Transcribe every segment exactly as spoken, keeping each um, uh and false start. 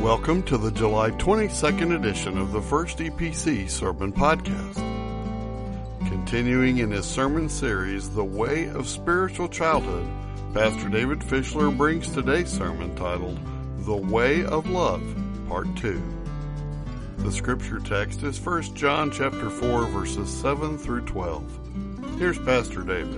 Welcome to the July twenty-second edition of the First E P C Sermon Podcast. Continuing in his sermon series, The Way of Spiritual Childhood, Pastor David Fischler brings today's sermon titled, The Way of Love, Part two. The scripture text is First John chapter four, verses seven through twelve. Here's Pastor David.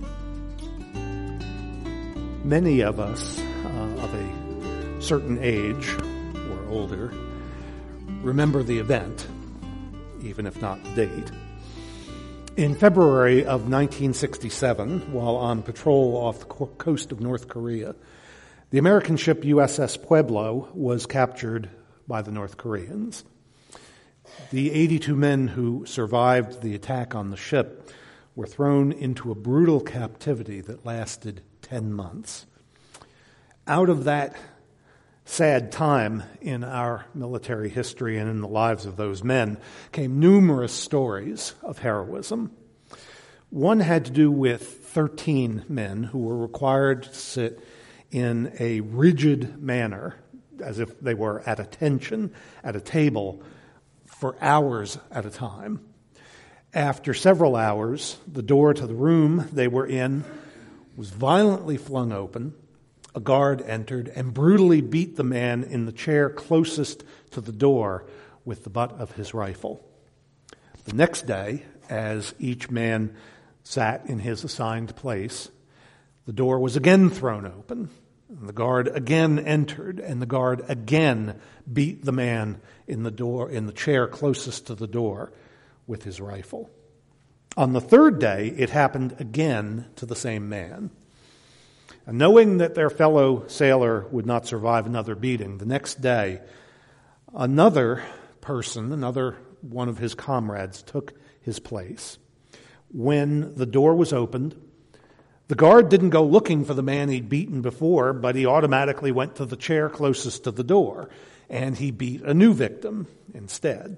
Many of us uh, of a certain age or older remember the event, even if not the date. In February of nineteen sixty-seven, while on patrol off the coast of North Korea, the American ship U S S Pueblo was captured by the North Koreans. The eighty-two men who survived the attack on the ship were thrown into a brutal captivity that lasted ten months. Out of that sad time in our military history and in the lives of those men came numerous stories of heroism. One had to do with thirteen men who were required to sit in a rigid manner, as if they were at attention at a table for hours at a time. After several hours, the door to the room they were in was violently flung open. A guard entered and brutally beat the man in the chair closest to the door with the butt of his rifle. The next day, as each man sat in his assigned place, the door was again thrown open, and the guard again entered, and the guard again beat the man in the door in the chair closest to the door with his rifle. On the third day, it happened again to the same man. And knowing that their fellow sailor would not survive another beating, the next day, another person, another one of his comrades, took his place. When the door was opened, the guard didn't go looking for the man he'd beaten before, but he automatically went to the chair closest to the door, and he beat a new victim instead.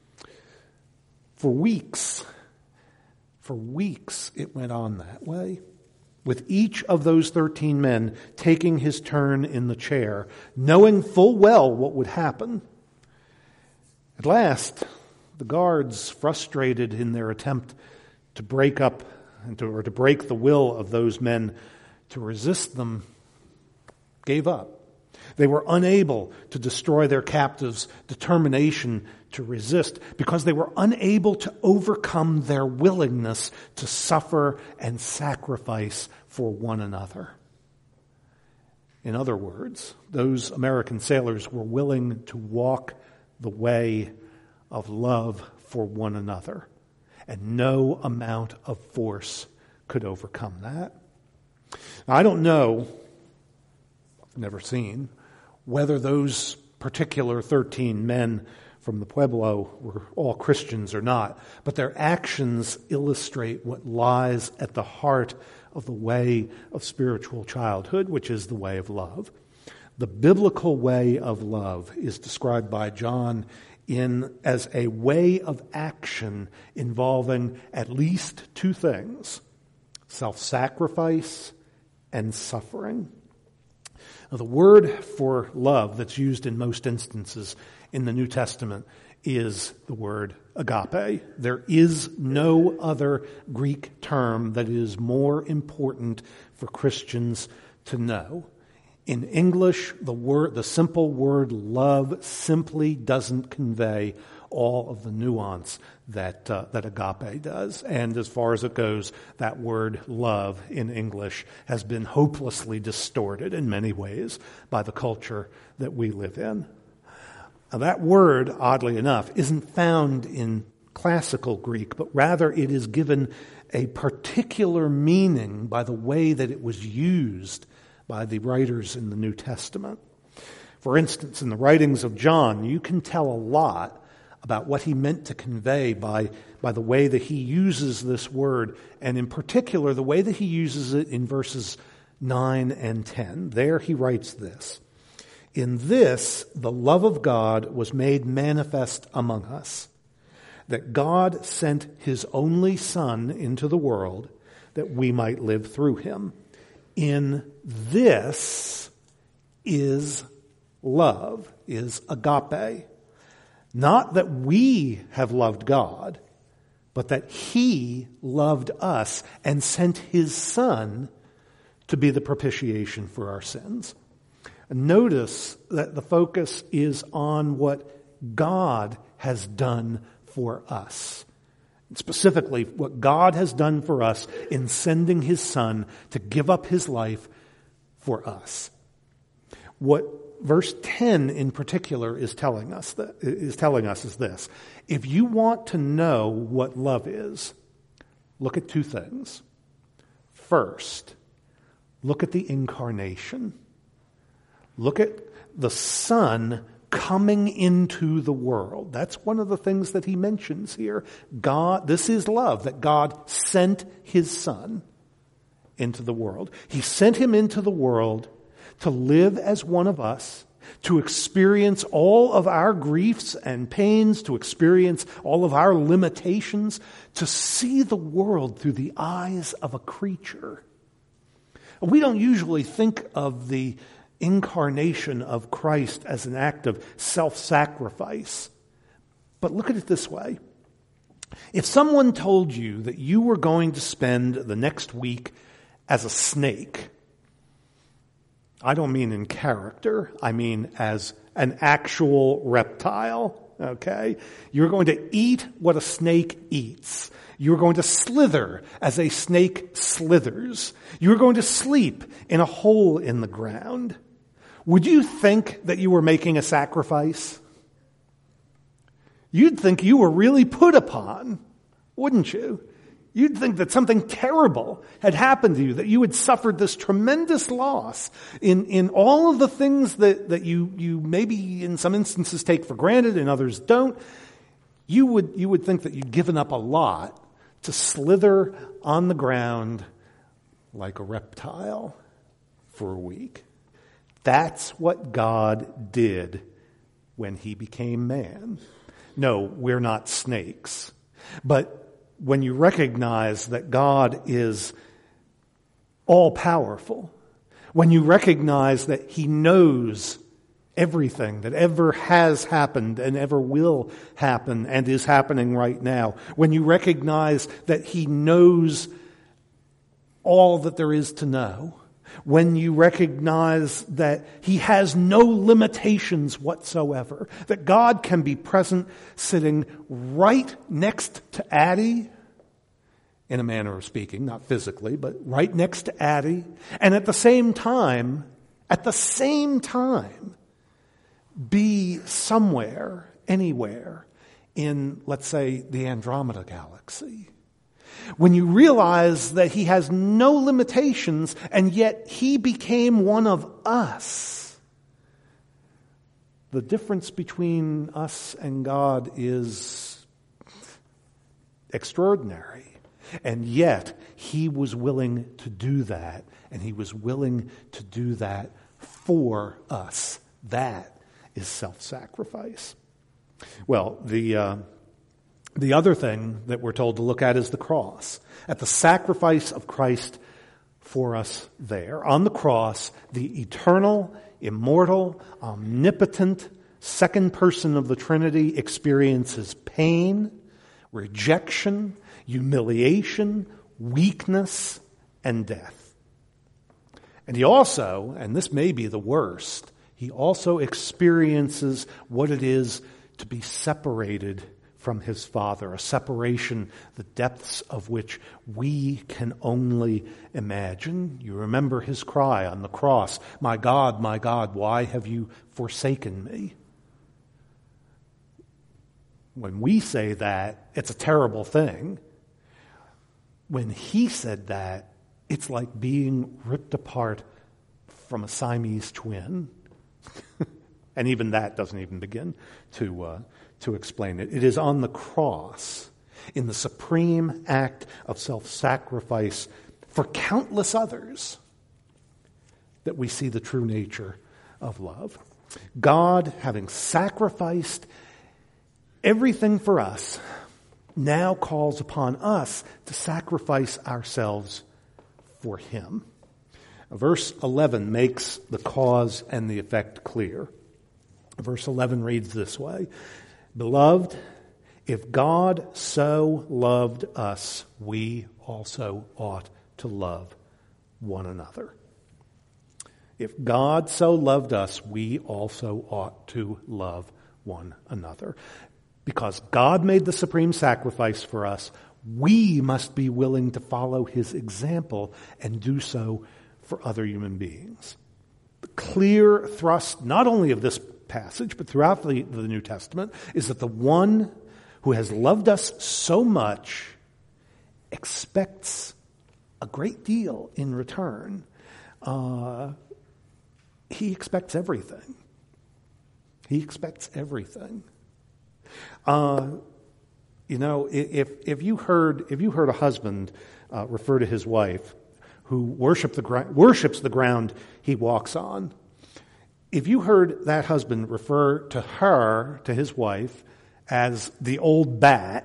For weeks, for weeks, it went on that way, with each of those thirteen men taking his turn in the chair, knowing full well what would happen. At last, the guards, frustrated in their attempt to break up and to, or to break the will of those men to resist them, gave up. They were unable to destroy their captives' determination to resist because they were unable to overcome their willingness to suffer and sacrifice for one another. In other words, those American sailors were willing to walk the way of love for one another, and no amount of force could overcome that. Now, I don't know, I've never seen, whether those particular thirteen men from the Pueblo were all Christians or not, but their actions illustrate what lies at the heart of the way of spiritual childhood, which is the way of love. The biblical way of love is described by John in as a way of action involving at least two things: self-sacrifice and suffering. Now, the word for love that's used in most instances in the New Testament is the word agape. There is no other Greek term that is more important for Christians to know. In English, the word, the simple word love simply doesn't convey all of the nuance that uh, that agape does. And as far as it goes, that word love in English has been hopelessly distorted in many ways by the culture that we live in. Now, that word, oddly enough, isn't found in classical Greek, but rather it is given a particular meaning by the way that it was used by the writers in the New Testament. For instance, in the writings of John, you can tell a lot about what he meant to convey by, by the way that he uses this word, and in particular, the way that he uses it in verses nine and ten. There he writes this: "In this, the love of God was made manifest among us, that God sent his only Son into the world that we might live through him. In this is love is agape. Not that we have loved God, but that he loved us and sent his Son to be the propitiation for our sins. Notice that the focus is on what God has done for us. Specifically, what God has done for us in sending his Son to give up his life for us. What verse ten in particular is telling us that is telling us is this. If you want to know what love is, look at two things. First, look at the incarnation. Look at the Son coming into the world. That's one of the things that he mentions here. God, this is love, that God sent his Son into the world. He sent him into the world to live as one of us, to experience all of our griefs and pains, to experience all of our limitations, to see the world through the eyes of a creature. We don't usually think of the incarnation of Christ as an act of self-sacrifice. But look at it this way. If someone told you that you were going to spend the next week as a snake, I don't mean in character, I mean as an actual reptile, okay? You're going to eat what a snake eats. You're going to slither as a snake slithers. You're going to sleep in a hole in the ground. Would you think that you were making a sacrifice? You'd think you were really put upon, wouldn't you? You'd think that something terrible had happened to you, that you had suffered this tremendous loss in, in all of the things that, that you, you maybe in some instances take for granted and others don't. You would, you would think that you'd given up a lot to slither on the ground like a reptile for a week. That's what God did when he became man. No, we're not snakes. But when you recognize that God is all-powerful, when you recognize that he knows everything that ever has happened and ever will happen and is happening right now, when you recognize that he knows all that there is to know, when you recognize that he has no limitations whatsoever, that God can be present sitting right next to Addie, in a manner of speaking, not physically, but right next to Addie, and at the same time, at the same time, be somewhere, anywhere, in, let's say, the Andromeda Galaxy. When you realize that he has no limitations, and yet he became one of us, the difference between us and God is extraordinary. And yet, he was willing to do that, and he was willing to do that for us. That is self-sacrifice. Well, the uh, the other thing that we're told to look at is the cross. At the sacrifice of Christ for us there. On the cross, the eternal, immortal, omnipotent, second person of the Trinity experiences pain, rejection, humiliation, weakness, and death. And he also, and this may be the worst, he also experiences what it is to be separated from his Father, a separation the depths of which we can only imagine. You remember his cry on the cross, "My God, my God, why have you forsaken me?" When we say that, it's a terrible thing. When he said that, it's like being ripped apart from a Siamese twin. And even that doesn't even begin to uh, to explain it. It is on the cross, in the supreme act of self-sacrifice for countless others, that we see the true nature of love. God, having sacrificed everything for us, now calls upon us to sacrifice ourselves for him. Verse eleven makes the cause and the effect clear. Verse eleven reads this way, "Beloved, if God so loved us, we also ought to love one another." If God so loved us, we also ought to love one another. Because God made the supreme sacrifice for us, we must be willing to follow his example and do so for other human beings. The clear thrust, not only of this passage, but throughout the, the New Testament, is that the one who has loved us so much expects a great deal in return. Uh, he expects everything. He expects everything. Uh, you know, if if you heard if you heard a husband uh, refer to his wife who worship the gra- worships the ground he walks on, if you heard that husband refer to her, to his wife, as the old bat,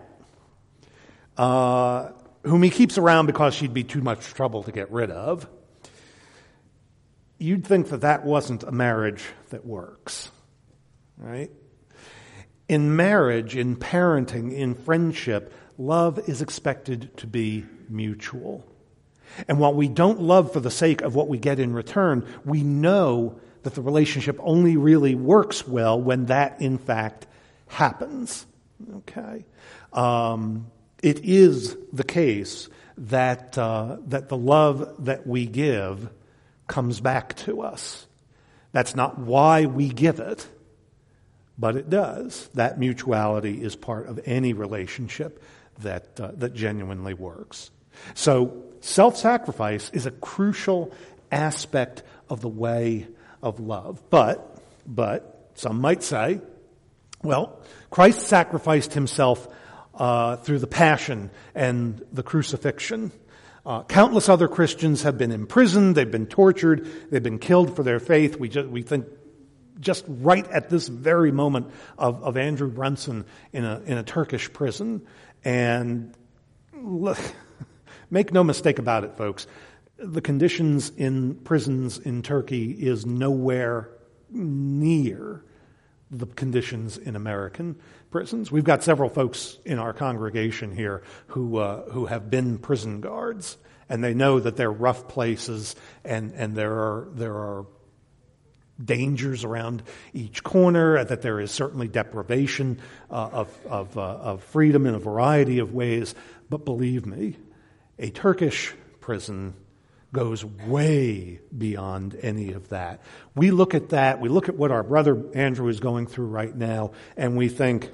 uh, whom he keeps around because she'd be too much trouble to get rid of, you'd think that that wasn't a marriage that works, right? In marriage, in parenting, in friendship, love is expected to be mutual. And while we don't love for the sake of what we get in return, we know that the relationship only really works well when that, in fact, happens. Okay? Um, it is the case that uh, that the love that we give comes back to us. That's not why we give it, but it does. That mutuality is part of any relationship that uh, that genuinely works. So self-sacrifice is a crucial aspect of the way of love. But, but some might say, well, Christ sacrificed himself uh, through the passion and the crucifixion. Uh, countless other Christians have been imprisoned, they've been tortured, they've been killed for their faith. We just, we think just right at this very moment of, of Andrew Brunson in a in a Turkish prison. And look, make no mistake about it, folks, the conditions in prisons in Turkey is nowhere near the conditions in American prisons. We've got several folks in our congregation here who uh, who have been prison guards, and they know that they're rough places, and, and there are there are dangers around each corner, that there is certainly deprivation uh, of of, uh, of freedom in a variety of ways. But believe me, a Turkish prison goes way beyond any of that. We look at that, we look at what our brother Andrew is going through right now, and we think,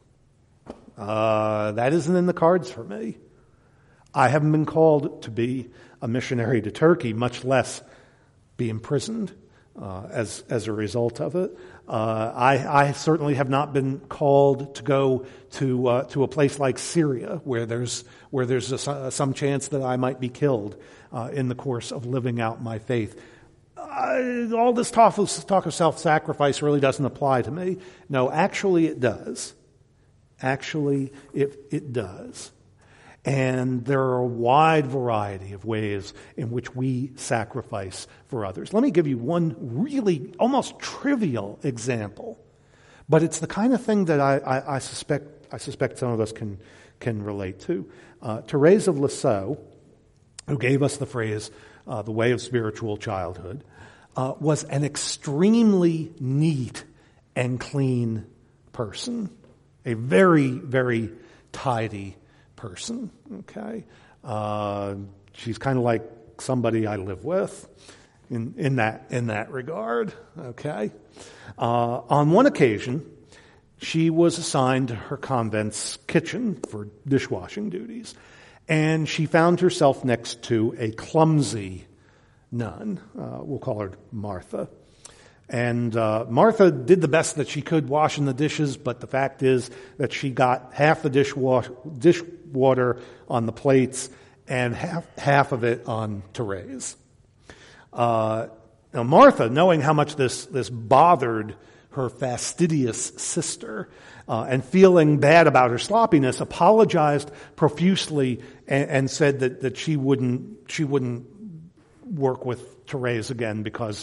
uh, that isn't in the cards for me. I haven't been called to be a missionary to Turkey, much less be imprisoned uh, as as a result of it. Uh, I, I certainly have not been called to go to uh, to a place like Syria, where there's where there's a, some chance that I might be killed uh, in the course of living out my faith. Uh, all this talk of, talk of self-sacrifice really doesn't apply to me. No, actually it does. Actually, it it does. And there are a wide variety of ways in which we sacrifice for others. Let me give you one really almost trivial example, but it's the kind of thing that I, I, I suspect I suspect some of us can can relate to. Uh, Therese of Lisieux, who gave us the phrase uh, "the way of spiritual childhood," uh, was an extremely neat and clean person, a very very tidy person, okay? Uh, she's kind of like somebody I live with in, in that in that regard, okay? Uh, on one occasion, she was assigned to her convent's kitchen for dishwashing duties, and she found herself next to a clumsy nun. Uh, we'll call her Martha. And uh, Martha did the best that she could washing the dishes, but the fact is that she got half the dishwash, dish water on the plates and half, half of it on Therese. Uh, now Martha, knowing how much this, this bothered her fastidious sister uh, and feeling bad about her sloppiness, apologized profusely and, and said that, that she wouldn't she wouldn't work with Therese again because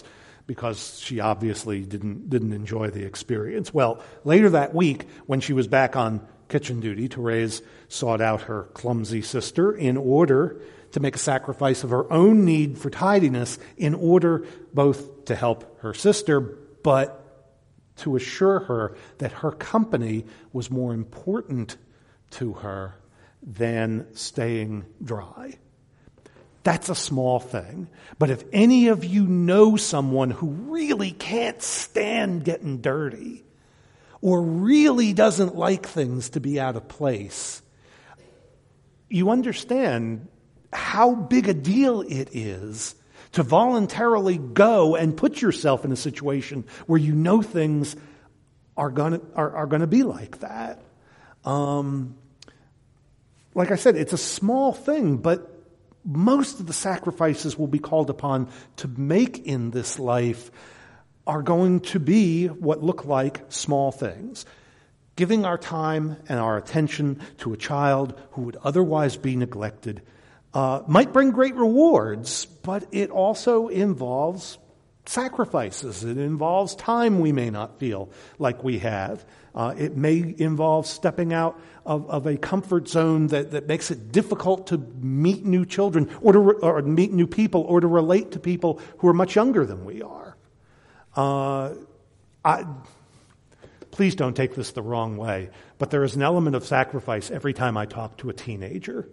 because she obviously didn't didn't enjoy the experience. Well, later that week, when she was back on kitchen duty, Therese sought out her clumsy sister in order to make a sacrifice of her own need for tidiness, in order both to help her sister, but to assure her that her company was more important to her than staying dry. That's a small thing. But if any of you know someone who really can't stand getting dirty, or really doesn't like things to be out of place, you understand how big a deal it is to voluntarily go and put yourself in a situation where you know things are gonna are, are gonna be like that. Um, like I said, it's a small thing, but most of the sacrifices we'll be called upon to make in this life are going to be what look like small things. Giving our time and our attention to a child who would otherwise be neglected uh, might bring great rewards, but it also involves sacrifices. It involves time we may not feel like we have. Uh, it may involve stepping out of, of a comfort zone that, that makes it difficult to meet new children or to re- or meet new people or to relate to people who are much younger than we are. Uh, I, please don't take this the wrong way, but there is an element of sacrifice every time I talk to a teenager.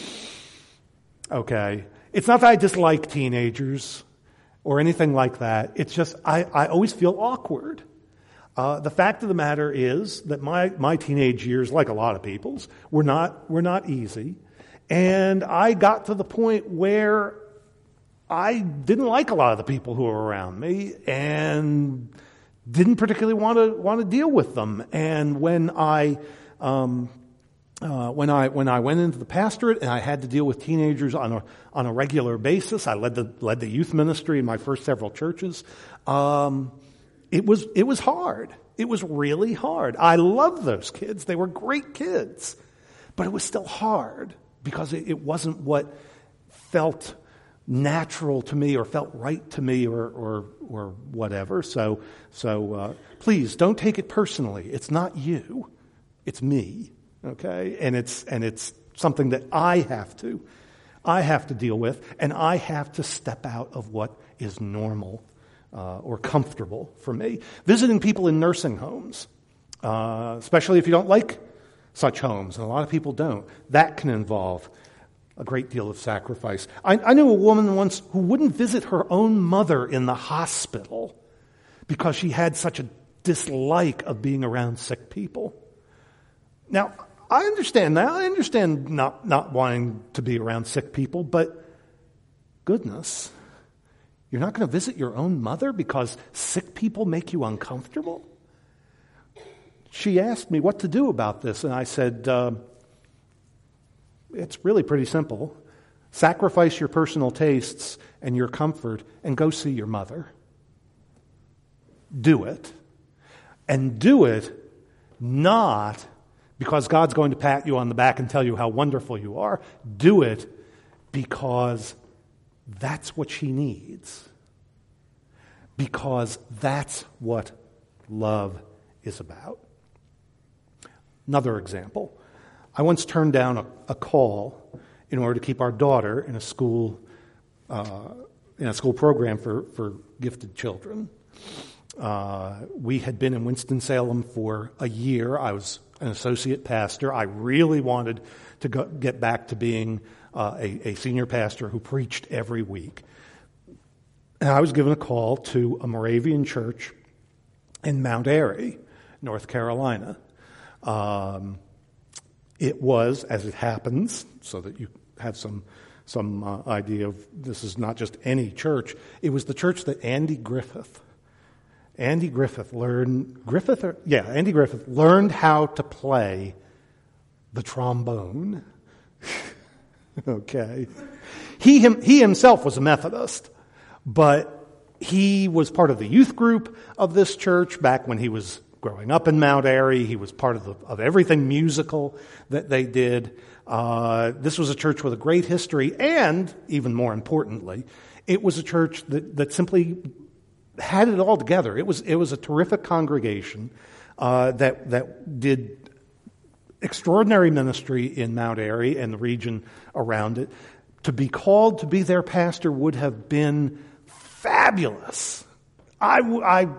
Okay? It's not that I dislike teenagers or anything like that. It's just I, I always feel awkward. Uh, the fact of the matter is that my, my teenage years, like a lot of people's, were not were not easy. And I got to the point where I didn't like a lot of the people who were around me and didn't particularly want to want to deal with them. And when I um, uh, when I when I went into the pastorate and I had to deal with teenagers on a on a regular basis, I led the led the youth ministry in my first several churches. Um, it was it was hard. It was really hard. I loved those kids; they were great kids, but it was still hard because it, it wasn't what felt natural to me or felt right to me or or or whatever. So so uh, please don't take it personally. It's not you, it's me. Okay, and it's and it's something that I have to I have to deal with, and I have to step out of what is normal uh, or comfortable for me. Visiting people in nursing homes, uh, especially if you don't like such homes, and a lot of people don't, that can involve a great deal of sacrifice. I, I knew a woman once who wouldn't visit her own mother in the hospital because she had such a dislike of being around sick people. Now, I understand that. I understand not, not wanting to be around sick people, but goodness, you're not going to visit your own mother because sick people make you uncomfortable? She asked me what to do about this, and I said, uh, it's really pretty simple. Sacrifice your personal tastes and your comfort and go see your mother. Do it. And do it not because God's going to pat you on the back and tell you how wonderful you are. Do it because that's what she needs. Because that's what love is about. Another example. I once turned down a, a call in order to keep our daughter in a school uh, in a school program for, for gifted children. Uh, we had been in Winston-Salem for a year. I was an associate pastor. I really wanted to go, get back to being uh, a, a senior pastor who preached every week. And I was given a call to a Moravian church in Mount Airy, North Carolina. Um, it was, as it happens, so that you have some some uh, idea of this is not just any church, it was the church that Andy Griffith Andy Griffith learned, Griffith, or, yeah, Andy Griffith learned how to play the trombone. Okay. He, him, he himself was a Methodist, but he was part of the youth group of this church back when he was growing up in Mount Airy. He was part of, the, of everything musical that they did. Uh, this was a church with a great history, and even more importantly, it was a church that, that simply had it all together. It was it was a terrific congregation uh, that that did extraordinary ministry in Mount Airy and the region around it. To be called to be their pastor would have been fabulous. I, I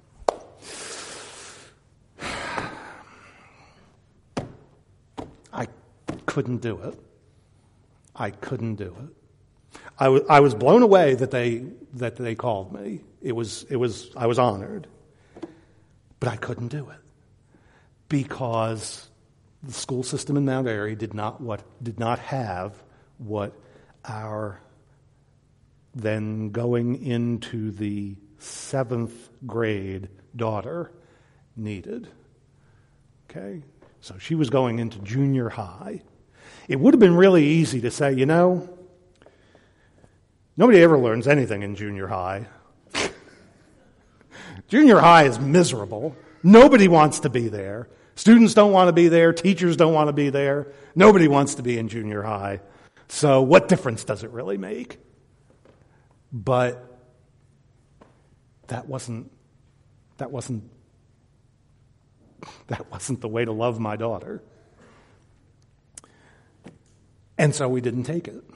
I couldn't do it. I couldn't do it. I, w- I was blown away that they that they called me. It was it was I was honored, but I couldn't do it because the school system in Mount Airy did not what did not have what our then going into the seventh grade daughter needed. Okay, so she was going into junior high. It would have been really easy to say, you know, nobody ever learns anything in junior high. Junior high is miserable. Nobody wants to be there. Students don't want to be there. Teachers don't want to be there. Nobody wants to be in junior high. So what difference does it really make? But that wasn't that wasn't that wasn't the way to love my daughter. And so we didn't take it.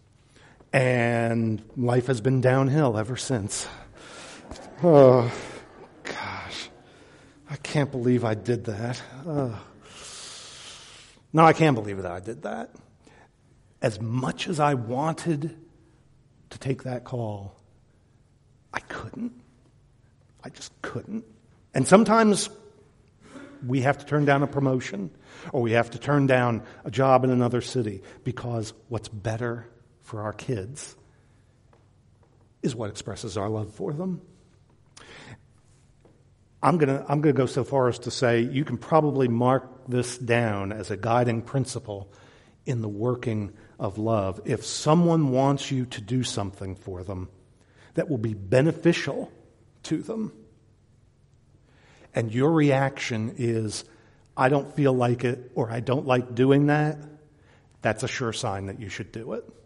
And life has been downhill ever since. Oh, gosh. I can't believe I did that. Oh. No, I can't believe that I did that. As much as I wanted to take that call, I couldn't. I just couldn't. And sometimes we have to turn down a promotion or we have to turn down a job in another city because what's better for our kids is what expresses our love for them. I'm gonna I'm gonna go so far as to say you can probably mark this down as a guiding principle in the working of love. If someone wants you to do something for them that will be beneficial to them, and your reaction is, I don't feel like it, or I don't like doing that, that's a sure sign that you should do it.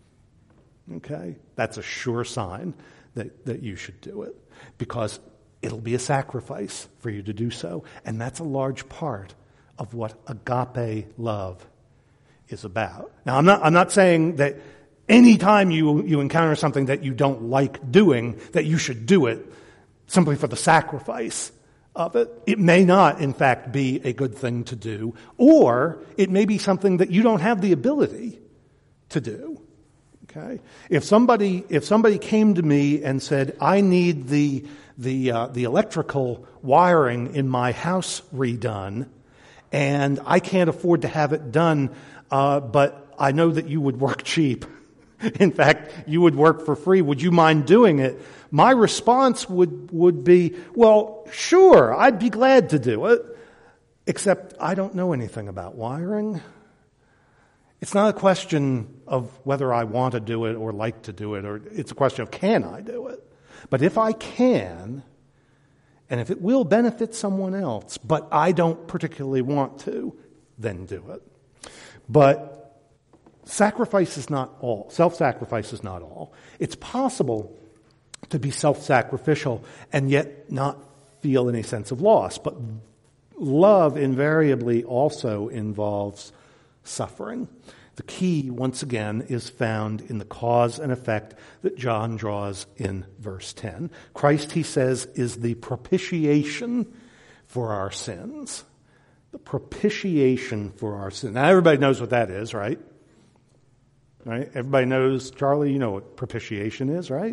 Okay? That's a sure sign that, that you should do it. Because it'll be a sacrifice for you to do so. And that's a large part of what agape love is about. Now, I'm not, I'm not saying that any time you, you encounter something that you don't like doing, that you should do it simply for the sacrifice of it. It may not, in fact, be a good thing to do, or it may be something that you don't have the ability to do. Okay? If somebody if somebody came to me and said, "I need the the uh, the electrical wiring in my house redone, and I can't afford to have it done, uh, but I know that you would work cheap. In fact, you would work for free. Would you mind doing it?" My response would, would be, well, sure, I'd be glad to do it, except I don't know anything about wiring. It's not a question of whether I want to do it or like to do it, or it's a question of can I do it. But if I can, and if it will benefit someone else, but I don't particularly want to, then do it. But sacrifice is not all. Self-sacrifice is not all. It's possible to be self-sacrificial and yet not feel any sense of loss. But love invariably also involves suffering. The key, once again, is found in the cause and effect that John draws in verse ten. Christ, he says, is the propitiation for our sins. The propitiation for our sins. Now, everybody knows what that is, right? Right? Everybody knows, Charlie, you know what propitiation is, right?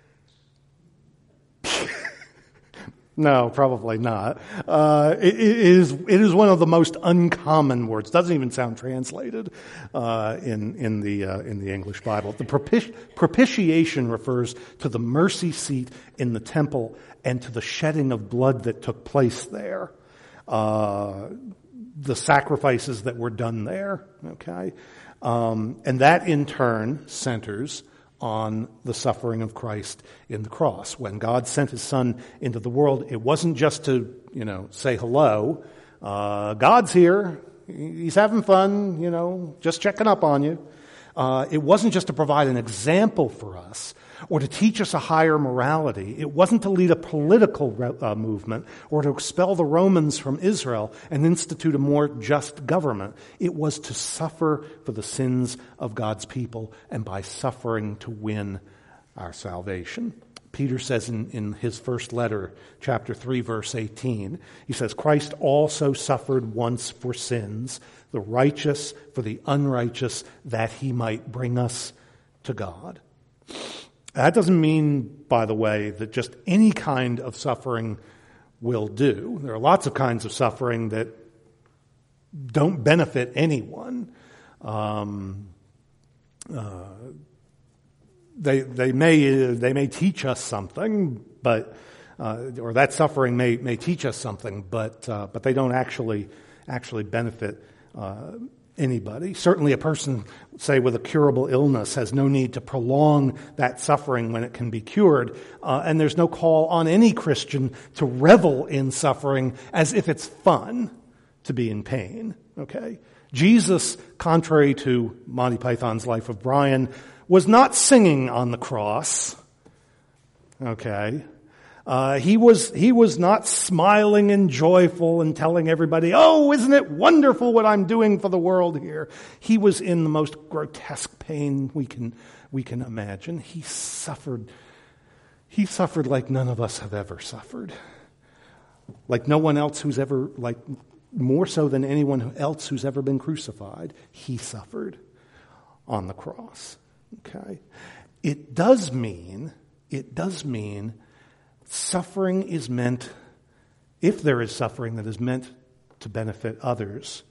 No, probably not. Uh, it, it is it is one of the most uncommon words. Doesn't even sound translated uh, in in the uh, in the English Bible. The propici- propitiation refers to the mercy seat in the temple and to the shedding of blood that took place there, uh, the sacrifices that were done there. Okay, um, and that in turn centers on the suffering of Christ in the cross. When God sent his Son into the world, it wasn't just to, you know, say hello. Uh, God's here. He's having fun, you know, just checking up on you. Uh, it wasn't just to provide an example for us or to teach us a higher morality. It wasn't to lead a political re- uh, movement or to expel the Romans from Israel and institute a more just government. It was to suffer for the sins of God's people and by suffering to win our salvation. Peter says in, in his first letter, chapter three, verse eighteen, he says, Christ also suffered once for sins, the righteous for the unrighteous, that he might bring us to God. That doesn't mean, by the way, that just any kind of suffering will do. There are lots of kinds of suffering that don't benefit anyone. Um, uh, They they may they may teach us something, but uh, or that suffering may may teach us something, but uh, but they don't actually actually benefit uh, anybody. Certainly, a person, say with a curable illness, has no need to prolong that suffering when it can be cured, uh, and there's no call on any Christian to revel in suffering as if it's fun to be in pain. Okay, Jesus, contrary to Monty Python's Life of Brian, was not singing on the cross, okay? Uh, he was he was not smiling and joyful and telling everybody, oh, isn't it wonderful what I'm doing for the world here? He was in the most grotesque pain we can we can imagine. He suffered. He suffered like none of us have ever suffered. Like no one else who's ever, like more so than anyone else who's ever been crucified, he suffered on the cross. Okay, it does mean, it does mean suffering is meant, if there is suffering that is meant to benefit others,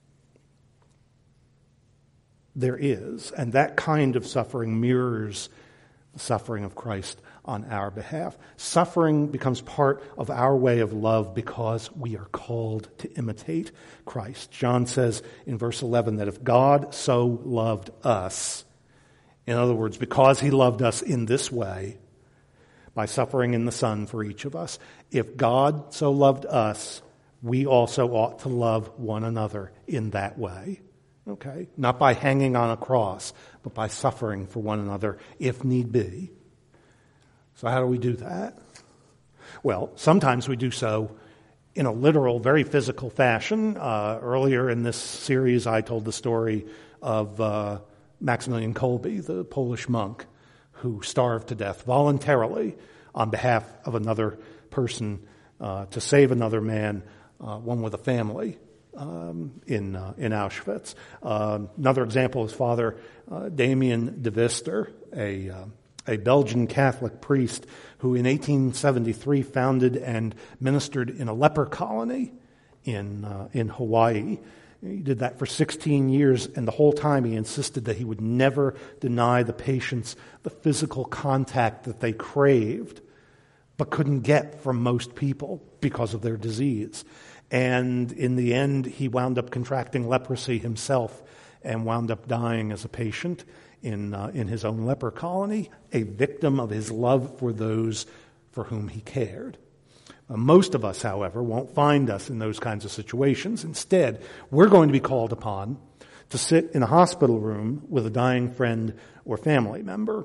there is, and that kind of suffering mirrors the suffering of Christ on our behalf. Suffering becomes part of our way of love because we are called to imitate Christ. John says in verse eleven that if God so loved us, in other words, because he loved us in this way, by suffering in the Son for each of us, if God so loved us, we also ought to love one another in that way. Okay? Not by hanging on a cross, but by suffering for one another if need be. So how do we do that? Well, sometimes we do so in a literal, very physical fashion. Uh, earlier in this series, I told the story of Uh, Maximilian Kolbe, the Polish monk who starved to death voluntarily on behalf of another person uh, to save another man, uh, one with a family, um, in uh, in Auschwitz. Uh, another example is Father uh, Damien de Vister, a uh, a Belgian Catholic priest who in eighteen seventy-three founded and ministered in a leper colony in uh, in Hawaii. He did that for sixteen years, and the whole time he insisted that he would never deny the patients the physical contact that they craved, but couldn't get from most people because of their disease. And in the end, he wound up contracting leprosy himself and wound up dying as a patient in uh, in his own leper colony, a victim of his love for those for whom he cared. Uh, most of us, however, won't find us in those kinds of situations. Instead, we're going to be called upon to sit in a hospital room with a dying friend or family member.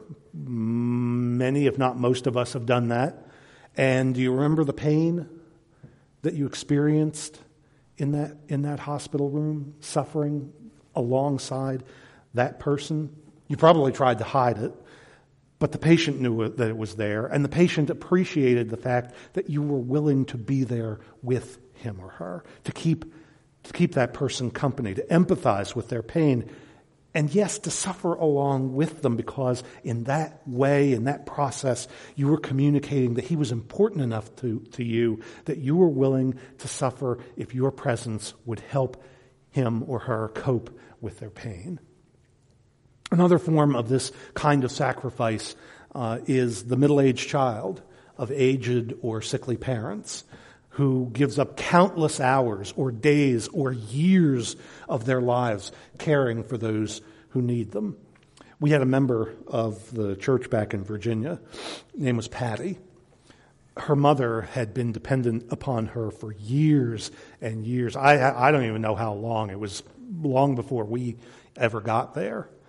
Many, if not most of us, have done that. And do you remember the pain that you experienced in that in that hospital room, suffering alongside that person? You probably tried to hide it, but the patient knew that it was there, and the patient appreciated the fact that you were willing to be there with him or her, to keep to keep that person company, to empathize with their pain, and yes, to suffer along with them, because in that way, in that process, you were communicating that he was important enough to, to you that you were willing to suffer if your presence would help him or her cope with their pain. Another form of this kind of sacrifice uh, is the middle-aged child of aged or sickly parents who gives up countless hours or days or years of their lives caring for those who need them. We had a member of the church back in Virginia. Her name was Patty. Her mother had been dependent upon her for years and years. I, I don't even know how long. It was long before we ever got there.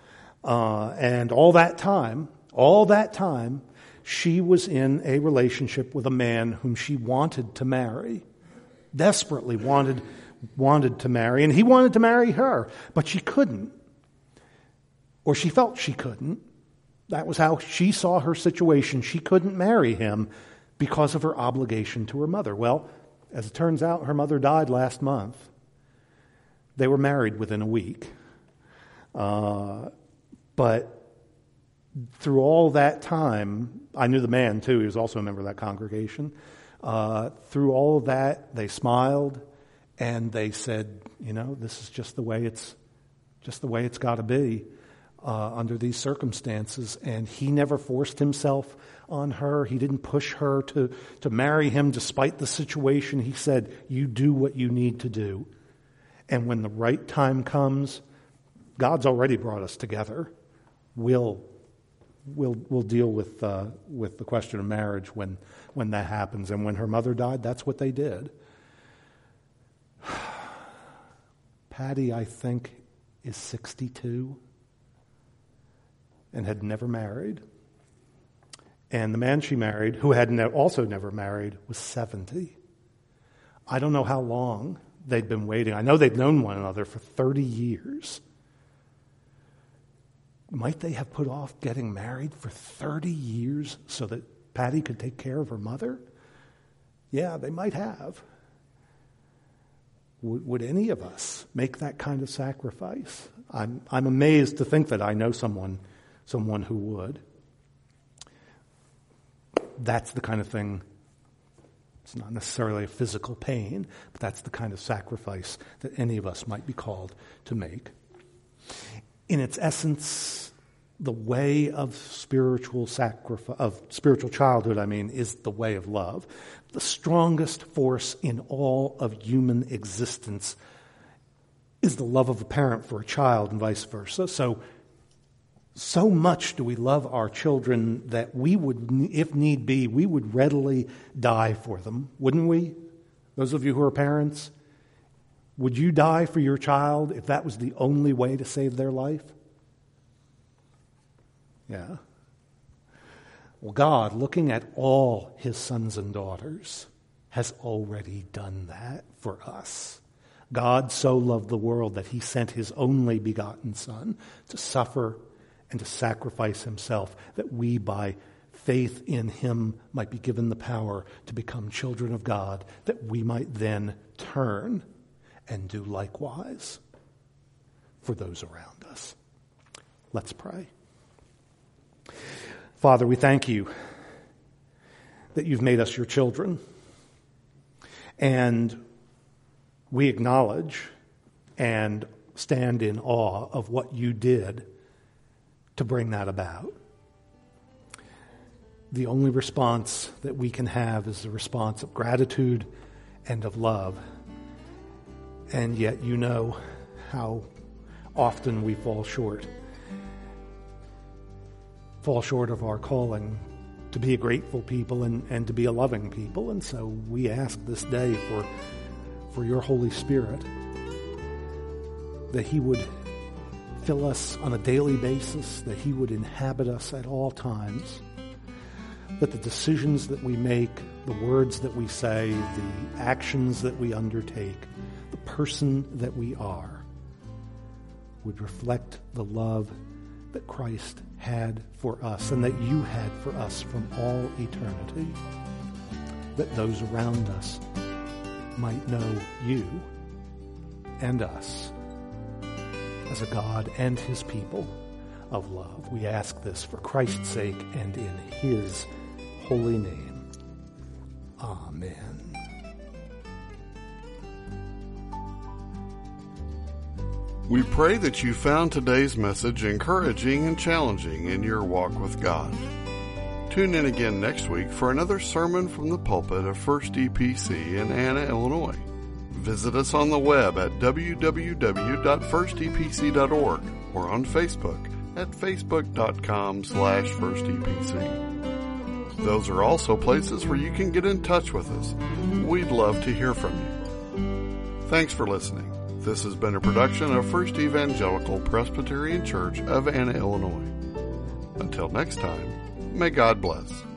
Uh, and all that time, all that time, she was in a relationship with a man whom she wanted to marry, desperately wanted, wanted to marry, and he wanted to marry her, but she couldn't, or she felt she couldn't. That was how she saw her situation. She couldn't marry him because of her obligation to her mother. Well, as it turns out, her mother died last month. They were married within a week. Uh, but through all that time, I knew the man too. He was also a member of that congregation. Uh, through all of that, they smiled and they said, you know, this is just the way it's, just the way it's got to be uh, under these circumstances. And he never forced himself on her. He didn't push her to to marry him despite the situation. He said, "You do what you need to do, and when the right time comes, God's already brought us together. We'll we'll we'll deal with uh, with the question of marriage when when that happens." And when her mother died, that's what they did. Patty, I think, is sixty-two and had never married. And the man she married, who had ne- also never married, was seventy. I don't know how long they'd been waiting. I know they'd known one another for thirty years. Might they have put off getting married for thirty years so that Patty could take care of her mother? Yeah, they might have. Would, would any of us make that kind of sacrifice? I'm I'm amazed to think that I know someone someone who would. That's the kind of thing, it's not necessarily a physical pain, but that's the kind of sacrifice that any of us might be called to make. In its essence, the way of spiritual sacrifice, of spiritual childhood, I mean, is the way of love. The strongest force in all of human existence is the love of a parent for a child and vice versa. So, so much do we love our children that we would, if need be, we would readily die for them, wouldn't we? Those of you who are parents, would you die for your child if that was the only way to save their life? Yeah. Well, God, looking at all his sons and daughters, has already done that for us. God so loved the world that he sent his only begotten Son to suffer and to sacrifice himself, that we by faith in him might be given the power to become children of God, that we might then turn and do likewise for those around us. Let's pray. Father, we thank you that you've made us your children, and we acknowledge and stand in awe of what you did to bring that about. The only response that we can have is the response of gratitude and of love. And yet you know how often we fall short. Fall short of our calling to be a grateful people and, and to be a loving people. And so we ask this day for, for your Holy Spirit, that he would fill us on a daily basis, that he would inhabit us at all times, that the decisions that we make, the words that we say, the actions that we undertake, the person that we are, would reflect the love that Christ had for us and that you had for us from all eternity, that those around us might know you and us as a God and his people of love. We ask this for Christ's sake and in his holy name. Amen. We pray that you found today's message encouraging and challenging in your walk with God. Tune in again next week for another sermon from the pulpit of First E P C in Anna, Illinois. Visit us on the web at w w w dot first e p c dot org or on Facebook at facebook.com slash first EPC. Those are also places where you can get in touch with us. We'd love to hear from you. Thanks for listening. This has been a production of First Evangelical Presbyterian Church of Anna, Illinois. Until next time, may God bless.